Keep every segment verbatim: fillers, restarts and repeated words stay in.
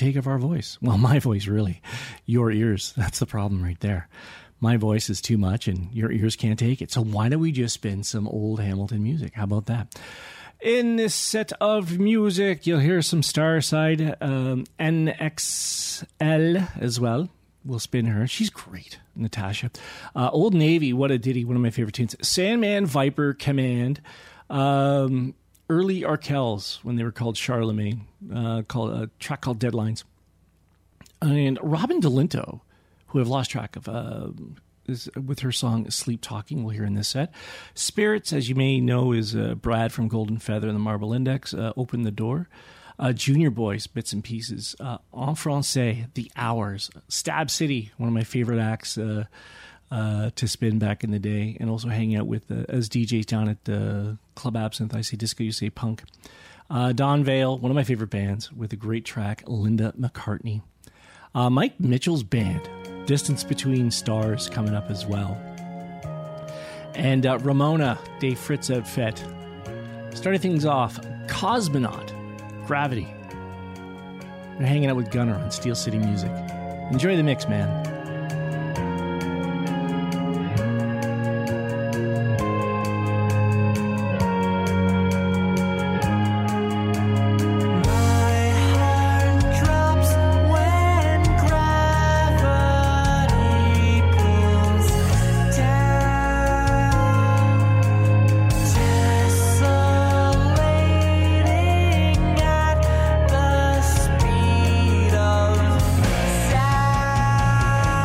take of our voice. Well, my voice, really. Your ears. That's the problem right there. My voice is too much and your ears can't take it. So why don't we just spin some old Hamilton music? How about that? In this set of music, you'll hear some Starside, um, N X L as well. We'll spin her. She's great, Natasha. Uh, Old Navy, what a ditty. One of my favorite tunes. Sandman, Viper, Command. Um, early Arkells, when they were called Charlemagne, uh, called a track called Deadlines. And Robin DeLinto, who I've lost track of, uh, is with her song Sleep Talking, we'll hear in this set. Spirits, as you may know, is uh, Brad from Golden Feather and the Marble Index, uh, Open the Door. Uh, Junior Boys, Bits and Pieces. Uh, en Francais, The Hours. Stab City, one of my favorite acts uh, uh, to spin back in the day, and also hang out with uh, as D Js down at uh, Club Absinthe. I say disco, you say punk. Uh, Don Vale, one of my favorite bands, with a great track, Linda McCartney. Uh, Mike Mitchell's band, Distance Between Stars, coming up as well. And uh, Ramona, Dave Fritz outfit. Starting things off, Cosmonaut, Gravity. They're hanging out with Gunnar on Steel City Music. Enjoy the mix, man. Speed of sound.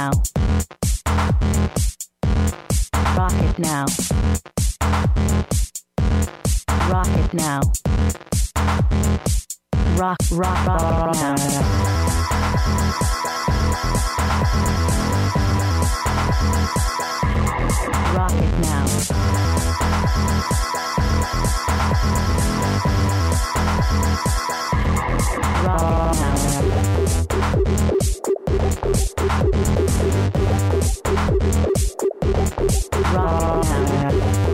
now. Rock it now. Rock it now. Rock, rock, rock now. Rock it now. Rock now. Rock now.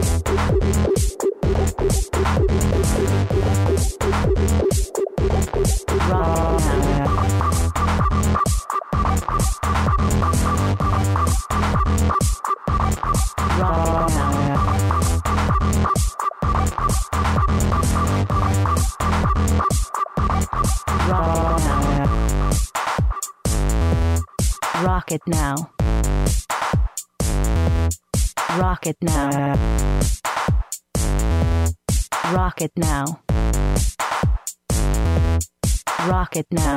Rock it now. Rock it now. Rock it now. Rock it now.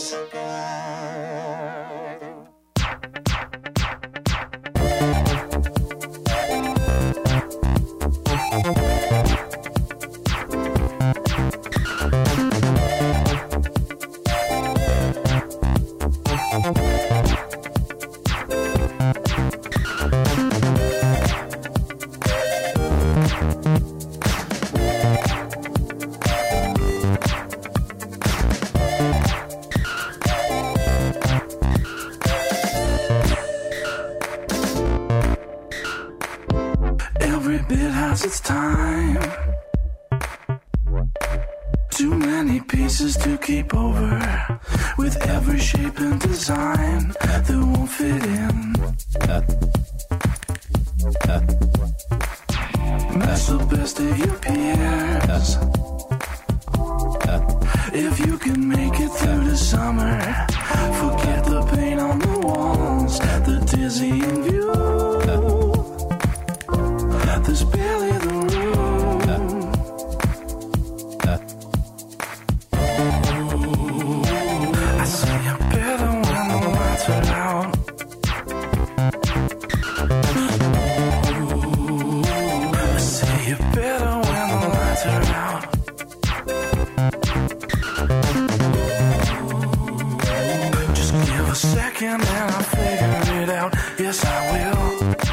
Every bit has its time. Too many pieces to keep over, with every shape and design that won't fit in. That's the best of your peers. If you can make it through the summer, forget the paint on the walls, the dizzying view. There's barely the room. I see you better when the lights are out. I see you better when the lights are out. Just give a second and I'll figure it out. Yes, I will.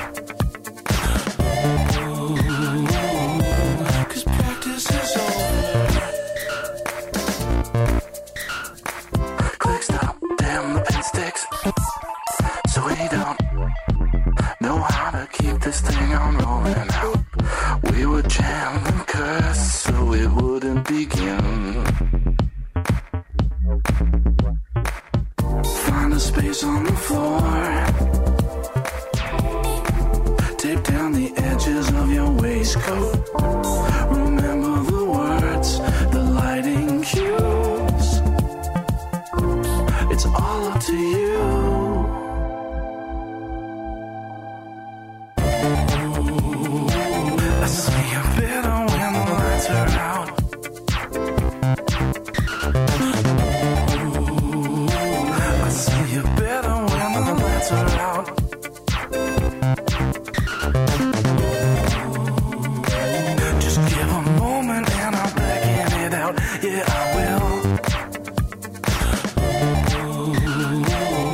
This thing on rolling out. We would jam and curse so it wouldn't begin. Find a space on the floor. Tape down the edges of your waistcoat. Remember the words, the lighting cues. It's all up to you. I see you better when the lights are out. I see you better when the lights are out. Just give a moment and I'll beckon it out. Yeah, I will.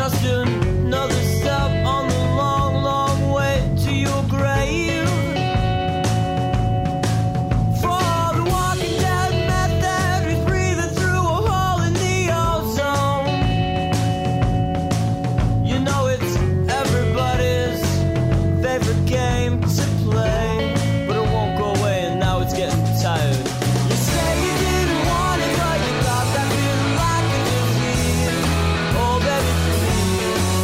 just another step on the long, long way to your grave. For the walking dead method is breathing through a hole in the ozone. You know it's everybody's favorite game to play, but it won't go away and now it's getting tired. You say you didn't want it, but you got that feeling like a disease. Oh baby, please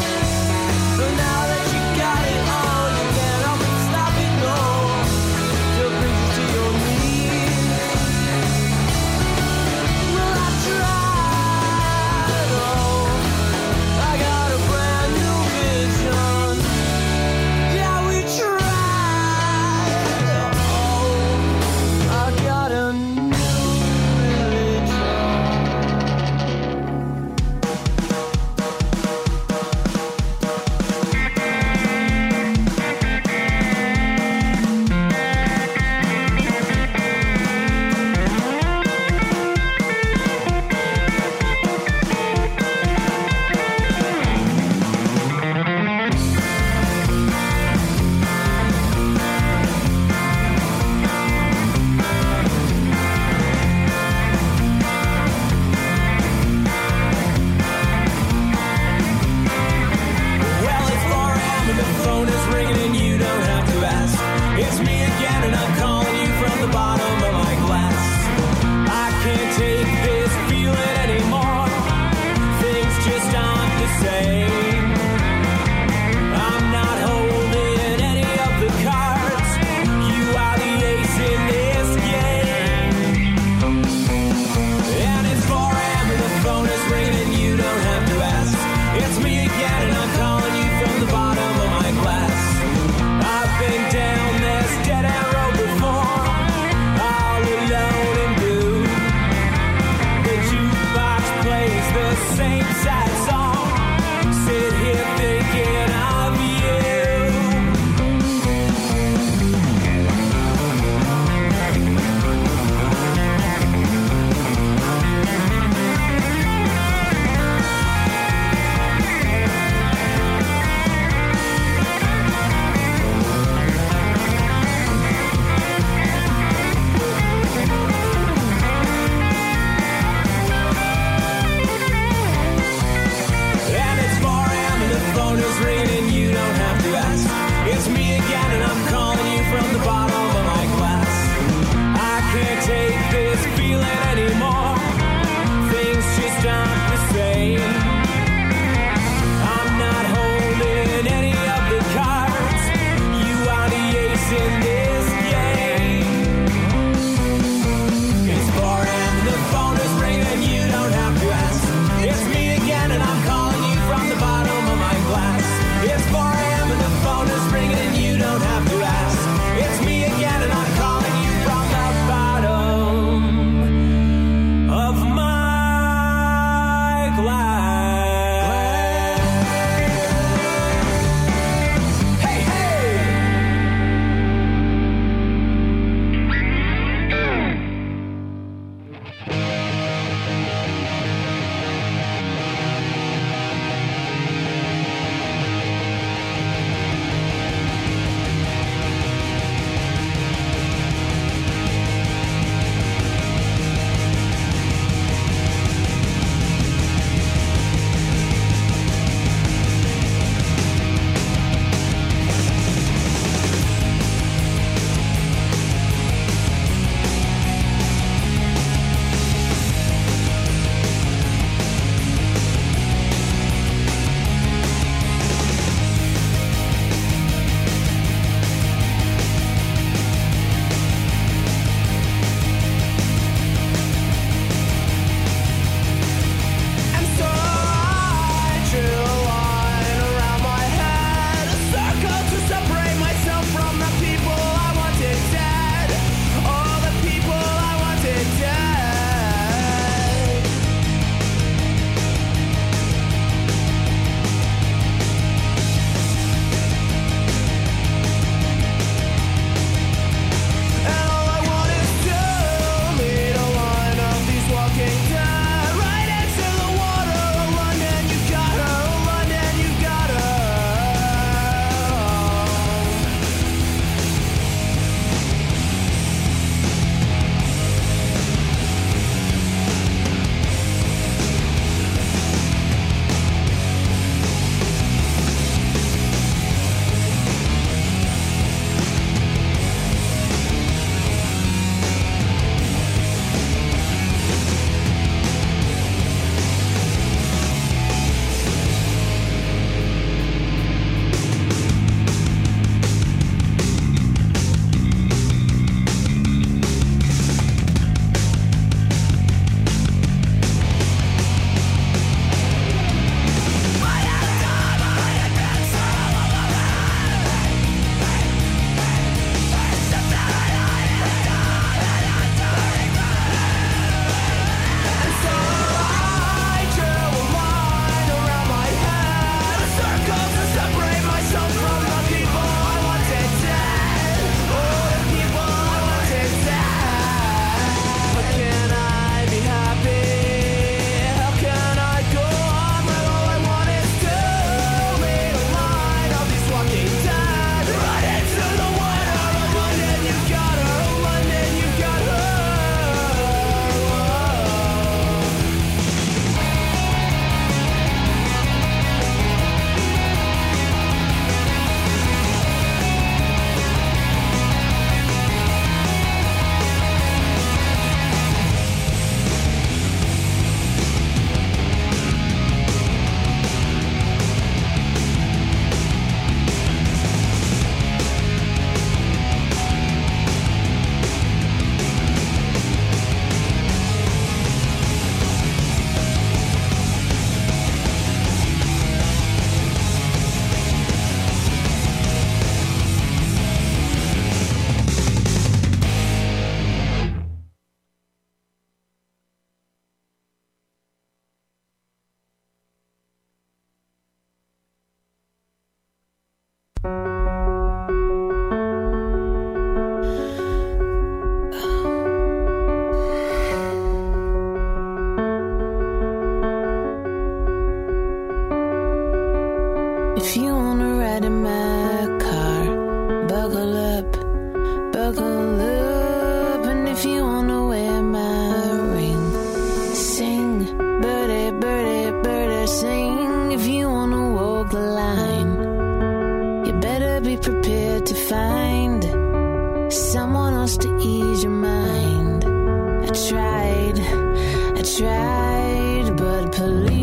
If you wanna ride in my car, buckle up, buckle up. And if you wanna wear my ring, sing, birdie, birdie, birdie, sing. If you wanna walk the line, you better be prepared to find someone else to ease your mind. I tried, I tried, but please,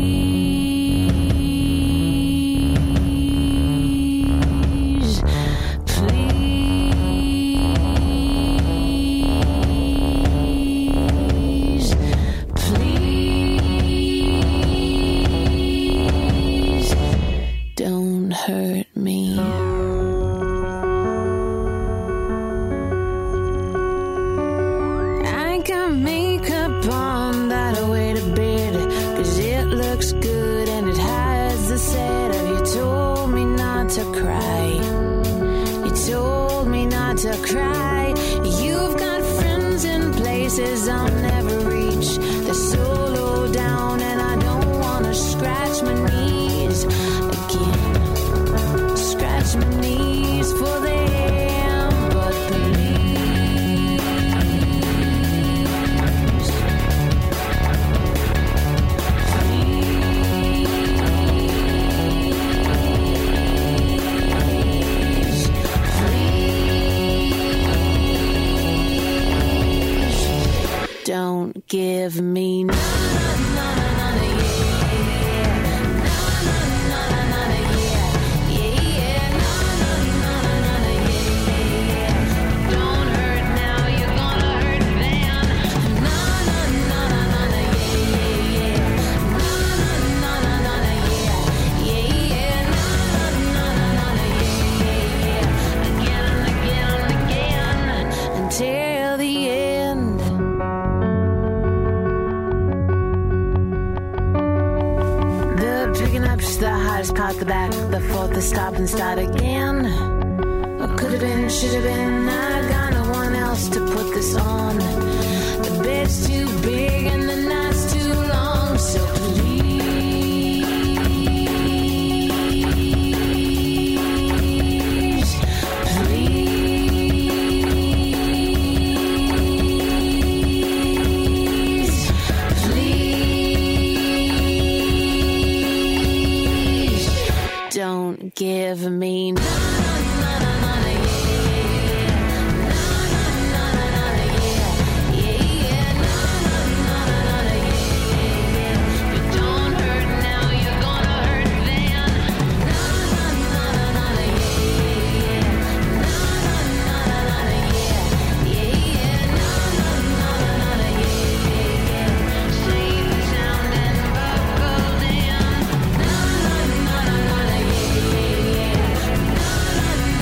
please, please, don't hurt me. I got makeup on that I wear to bed, 'cause it looks good and it hides the sad of. You told me not to cry, you told me not to cry. You've got friends in places I'll never reach. They're so low down and I don't wanna scratch my knees again, scratch my knees for them, but please, please, don't give me none, none, none, yeah. None, none, none, yeah. Yeah, yeah. None, none, none, yeah. Don't hurt now, you're gonna hurt then. None, none, none, yeah, yeah. None, none, none, yeah. Yeah, yeah. None, none, none, yeah, yeah. Again and again and again until the end. The picking up's the hardest part, the back, the fourth, the stop and start again. Or could have been, should have been, I got no one else to put this on. The bed's too big and the night's too long, so please, please, please, don't give me none, none, none, none, yeah. None, none, none, yeah. Yeah, yeah. None, none, none, yeah. But don't hurt now, you're gonna hurt then. None, none, none, yeah. None, none, none, yeah. Yeah, yeah. None, none, none, yeah. Safe and sound and buckled in. None, none, none, yeah. None,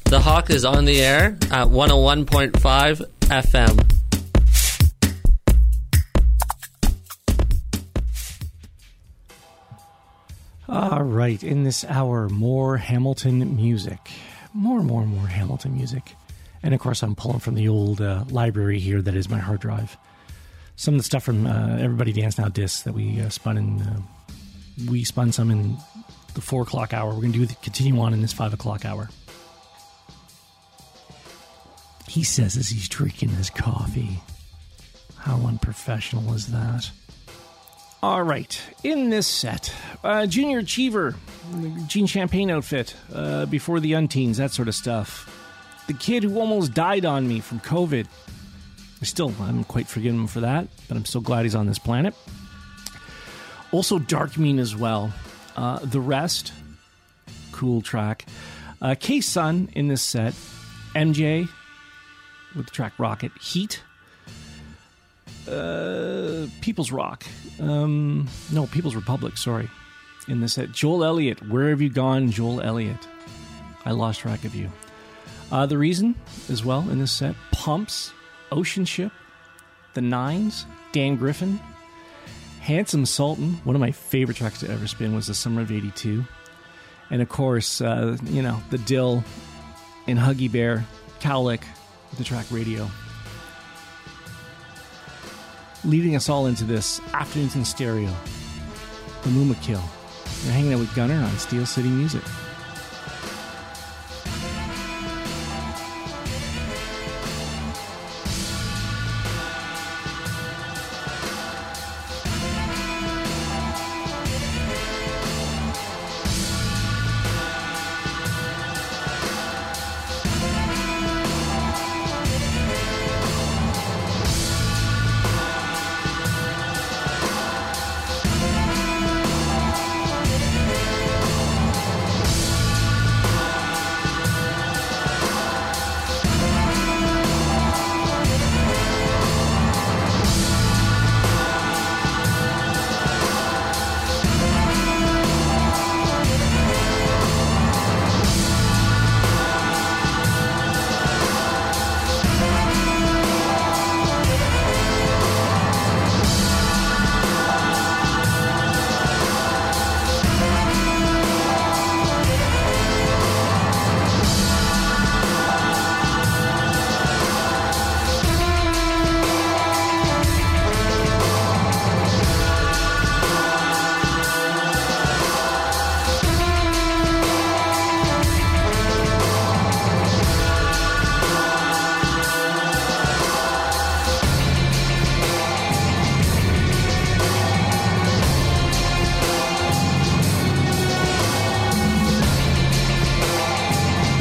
The Hawk is on the air at one oh one point five F M. All right, in this hour, more Hamilton music. More, more, more Hamilton music. And of course, I'm pulling from the old uh, library here that is my hard drive. Some of the stuff from uh, Everybody Dance Now discs that we uh, spun in. Uh, we spun some in the four o'clock hour. We're going to do the, continue on in this five o'clock hour. He says as he's drinking his coffee. How unprofessional is that? All right, in this set, uh, Junior Achiever, Gene Champagne outfit, uh, before the unteens, that sort of stuff. The kid who almost died on me from COVID. I still haven't quite forgiven him for that, but I'm so glad he's on this planet. Also, Dark Mean as well. Uh, the Rest, cool track. Uh, K-Sun in this set. M J with the track Rocket. Heat. Uh, People's Rock. Um, no, People's Republic, sorry. In this set. Joel Elliott. Where have you gone, Joel Elliott? I lost track of you. Uh, the Reason, as well, in this set. Pumps. Ocean Ship. The Nines. Dan Griffin. Handsome Sultan. One of my favorite tracks to ever spin was The Summer of eighty-two. And, of course, uh, you know, the Dill in Huggy Bear. Cowlick with the track Radio. Leading us all into this Afternoons in Stereo, the Mooma Kill. You're hanging out with Gunner on Steel City Music.